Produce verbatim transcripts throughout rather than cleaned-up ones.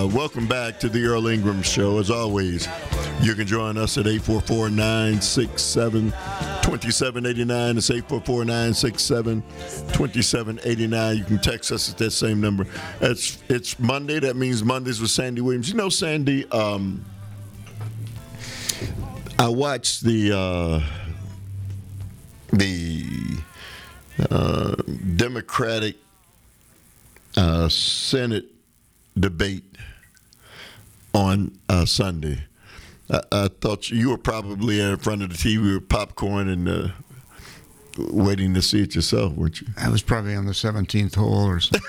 Uh, welcome back to the Earl Ingram Show. As always, you can join us at eight four four, nine six seven, two seven eight nine. It's eight four four, nine six seven, two seven eight nine. You can text us at that same number. It's, it's Monday. That means Mondays with Sandy Williams. You know, Sandy, um, I watched the uh, the uh, Democratic uh, Senate debate on uh, Sunday. I, I thought you were probably in front of the T V with popcorn and uh, waiting to see it yourself, weren't you? I was probably on the seventeenth hole or something.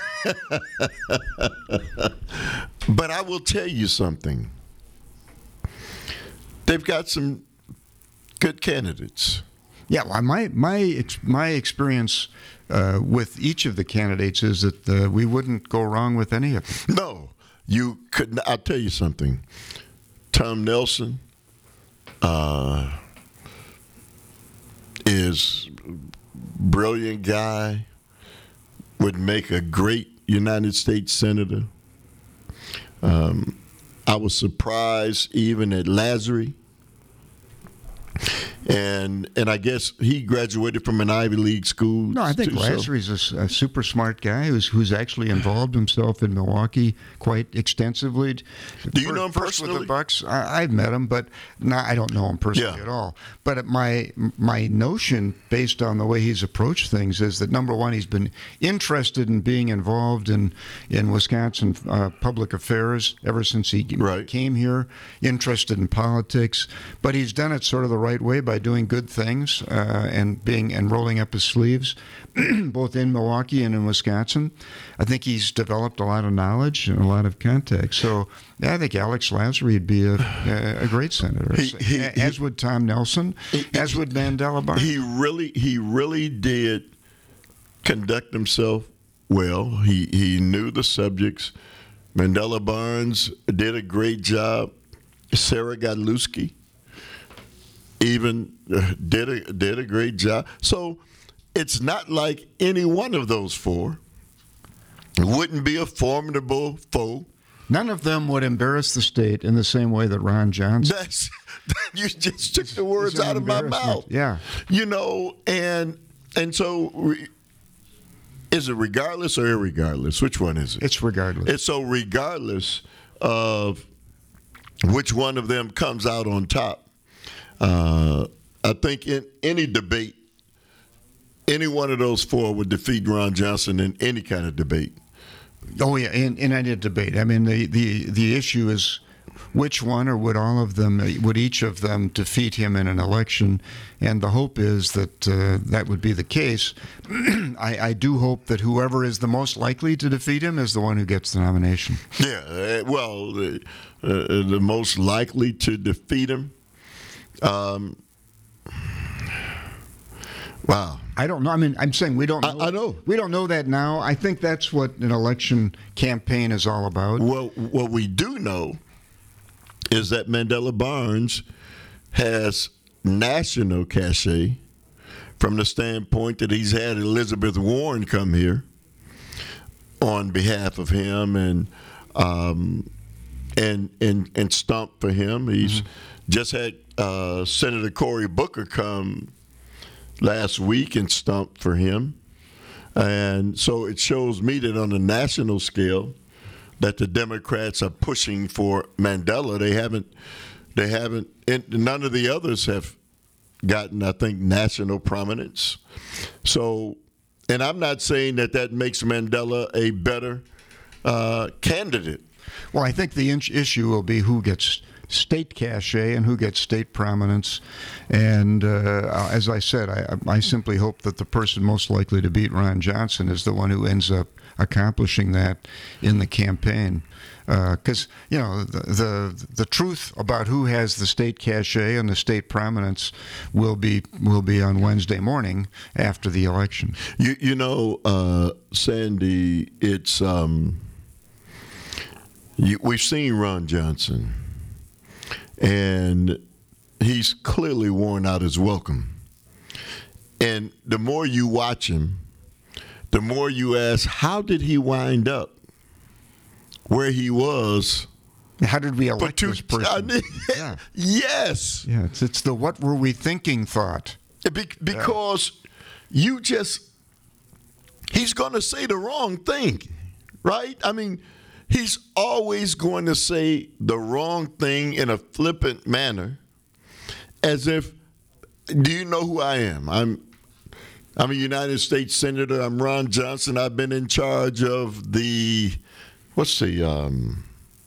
But I will tell you something. They've got some good candidates. Yeah, well, my my my experience uh, with each of the candidates is that uh, we wouldn't go wrong with any of them. No, you couldn't. I'll tell you something. Tom Nelson uh, is a brilliant guy, would make a great United States Senator. Um, I was surprised even at Lazary. And and I guess he graduated from an Ivy League school. No, I think too, Lazary's so. a, a super smart guy who's who's actually involved himself in Milwaukee quite extensively. Do you know him First with personally? the Bucks, I, I've met him, but no, I don't know him personally Yeah. at all. But my my notion, based on the way he's approached things, is that number one, he's been interested in being involved in in Wisconsin uh, public affairs ever since he Right. came here. Interested in politics, but he's done it sort of the right way by doing good things uh, and being and rolling up his sleeves, both in Milwaukee and in Wisconsin. I think he's developed a lot of knowledge and a lot of contacts. So yeah, I think Alex Lazary would be a, a, a great senator, He- he- as would Tom Nelson, as would Mandela Barnes. He really, he really did conduct himself well. He he knew the subjects. Mandela Barnes did a great job. Sarah Godlewski even uh, did a did a great job. So it's not like any one of those four wouldn't be a formidable foe. None of them would embarrass the state in the same way that Ron Johnson. That's you just took the words It's an out of my embarrassment. mouth. Yeah. You know, and and so re, is it regardless or irregardless? Which one is it? It's regardless. It's so regardless of which one of them comes out on top. Uh, I think in any debate, any one of those four would defeat Ron Johnson in any kind of debate. Oh yeah, in, in any debate. I mean, the, the, the issue is which one, or would all of them, would each of them defeat him in an election? And the hope is that uh, that would be the case. I, I do hope that whoever is the most likely to defeat him is the one who gets the nomination. Yeah, uh, well, the, uh, the most likely to defeat him. Um, wow. I don't know. I mean, I'm saying we don't know. I, I know. We don't know that now. I think that's what an election campaign is all about. Well, what we do know is that Mandela Barnes has national cachet from the standpoint that he's had Elizabeth Warren come here on behalf of him and um, and and and stomp for him. He's mm-hmm. just had uh, Senator Cory Booker come last week and stomp for him. And so it shows me that on a national scale that the Democrats are pushing for Mandela. They haven't, they haven't, and none of the others have gotten, I think, national prominence. So, and I'm not saying that that makes Mandela a better uh, candidate. Well, I think the in- issue will be who gets state cachet and who gets state prominence. And uh, as I said, I, I simply hope that the person most likely to beat Ron Johnson is the one who ends up accomplishing that in the campaign. Because, uh, you know, the, the the truth about who has the state cachet and the state prominence will be will be on Wednesday morning after the election. You, you know, uh, Sandy, it's um, you, we've seen Ron Johnson. And he's clearly worn out his welcome. And the more you watch him, the more you ask, how did he wind up where he was. How did we elect two, this person? I, yeah. Yes. Yeah, it's, it's the what were we thinking thought. Be, because yeah. you just, he's going to say the wrong thing, right? I mean, he's always going to say the wrong thing in a flippant manner, as if, do you know who I am? I'm I'm a United States Senator. I'm Ron Johnson. I've been in charge of the, what's the, um,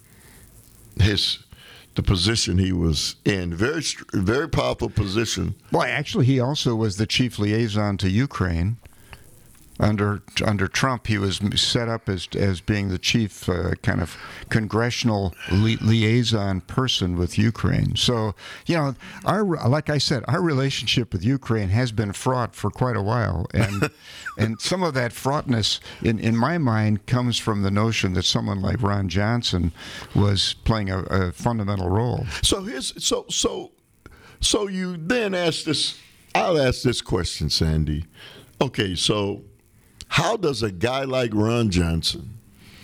his, the position he was in. Very, very powerful position. Well, actually, he also was the chief liaison to Ukraine. Under under Trump, he was set up as as being the chief uh, kind of congressional li- liaison person with Ukraine. So, you know, our like I said, our relationship with Ukraine has been fraught for quite a while, and and some of that fraughtness, in, in my mind, comes from the notion that someone like Ron Johnson was playing a, a fundamental role. So here's so so so you then ask this. I'll ask this question, Sandy. Okay, so. How does a guy like Ron Johnson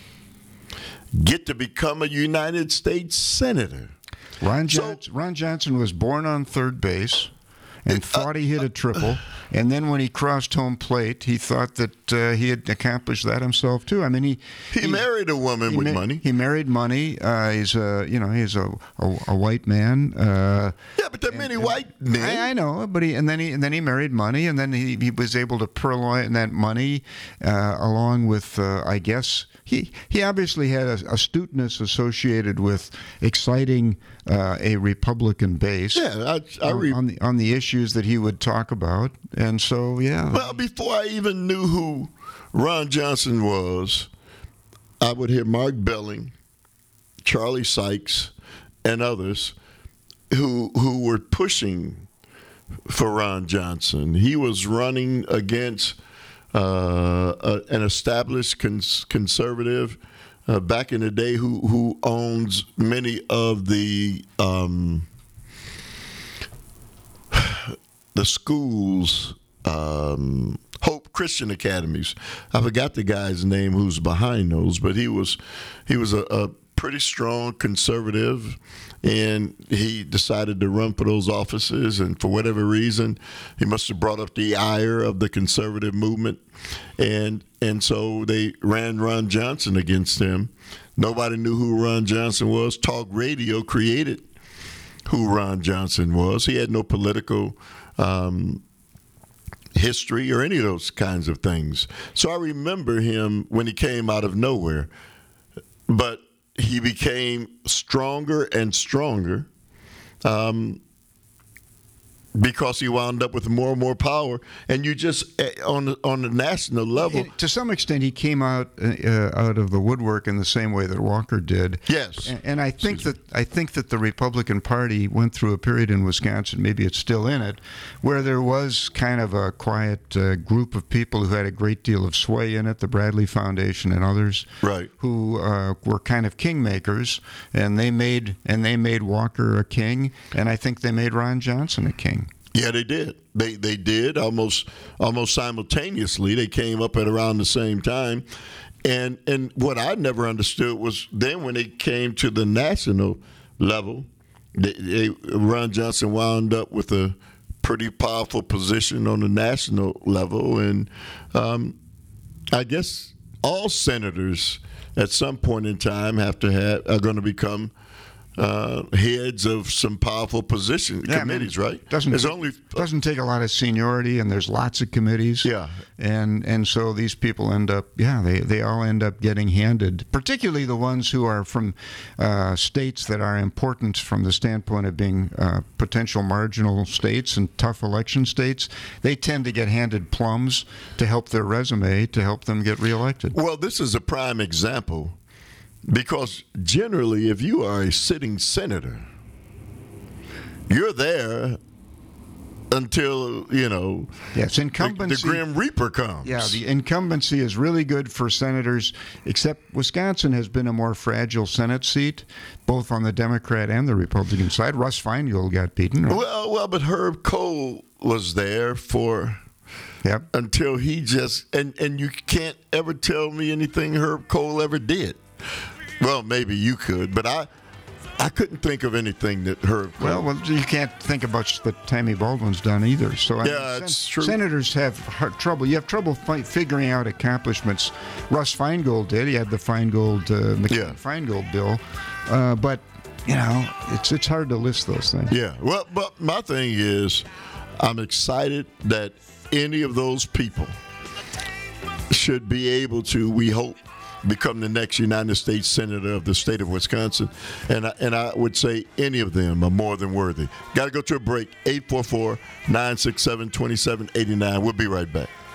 get to become a United States Senator? Ron, John- so, Ron Johnson was born on third base and thought uh, he hit a triple. And then when he crossed home plate, he thought that uh, he had accomplished that himself too. I mean, he he, he married a woman with ma- money. He married money. Uh, he's a you know he's a a, a white man. Uh, yeah, but there are many and, white men. I, I know, but he and then he and then he married money, and then he, he was able to purloin that money uh, along with uh, I guess. He he obviously had a astuteness associated with exciting uh, a Republican base. Yeah, I, I re- on the on the issues that he would talk about, and so yeah. Well, before I even knew who Ron Johnson was, I would hear Mark Belling, Charlie Sykes, and others who who were pushing for Ron Johnson. He was running against. Uh, uh, an established cons- conservative uh, back in the day who, who owns many of the um, the schools, um, Hope Christian Academies. I forgot the guy's name who's behind those, but he was he was a, a pretty strong conservative, and he decided to run for those offices, and for whatever reason, he must have brought up the ire of the conservative movement, and and so they ran Ron Johnson against him. Nobody knew who Ron Johnson was. Talk radio created who Ron Johnson was. He had no political um, history or any of those kinds of things. So I remember him when he came out of nowhere, but he became stronger and stronger um, because he wound up with more and more power. And you just, on the, on the national level. To some extent, he came out uh, out of the woodwork in the same way that Walker did. Yes. And, and I think that I think that the Republican Party went through a period in Wisconsin, maybe it's still in it, where there was kind of a quiet uh, group of people who had a great deal of sway in it, the Bradley Foundation and others, right, who uh, were kind of kingmakers, and they made and they made Walker a king, and I think they made Ron Johnson a king. Yeah, they did. They they did almost almost simultaneously. They came up at around the same time, and and what I never understood was then when they came to the national level, they, they, Ron Johnson wound up with a pretty powerful position on the national level, and um, I guess all senators at some point in time have to have are going to become. Uh, heads of some powerful position yeah, committees, I mean, right? Doesn't There's take, only doesn't take a lot of seniority, and there's lots of committees. Yeah, and and so these people end up, yeah, they they all end up getting handed, particularly the ones who are from uh, states that are important from the standpoint of being uh, potential marginal states and tough election states. They tend to get handed plums to help their resume, to help them get reelected. Well, this is a prime example. Because generally, if you are a sitting senator, you're there until, you know, yes, incumbency, the, the Grim Reaper comes. Yeah, the incumbency is really good for senators, except Wisconsin has been a more fragile Senate seat, both on the Democrat and the Republican side. Russ Feingold got beaten. Right? Well, well, but Herb Kohl was there for... Yep. Until he just... And, and you can't ever tell me anything Herb Kohl ever did. Well, maybe you could, but I I couldn't think of anything that her. Well, well, you can't think about what Tammy Baldwin's done either. So I Yeah, mean, it's sen- true. Senators have hard trouble. You have trouble fi- figuring out accomplishments. Russ Feingold did. He had the Feingold uh, Yeah. McCain-Feingold bill, uh, but you know, it's it's hard to list those things. Yeah, well, but my thing is, I'm excited that any of those people should be able to, we hope, become the next United States Senator of the state of Wisconsin. And I, and I would say any of them are more than worthy. Got to go to a break. eight four four, nine six seven, two seven eight nine. We'll be right back.